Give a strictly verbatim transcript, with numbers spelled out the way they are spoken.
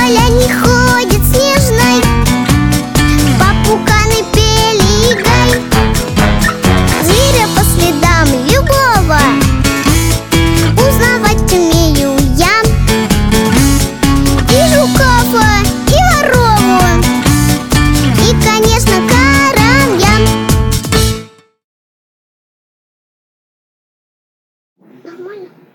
поляне ходит снежной, попуганы пели и гай. Зверя по следам любого узнавать умею я. И жукова, и ворову, и, конечно, карамья. Нормально.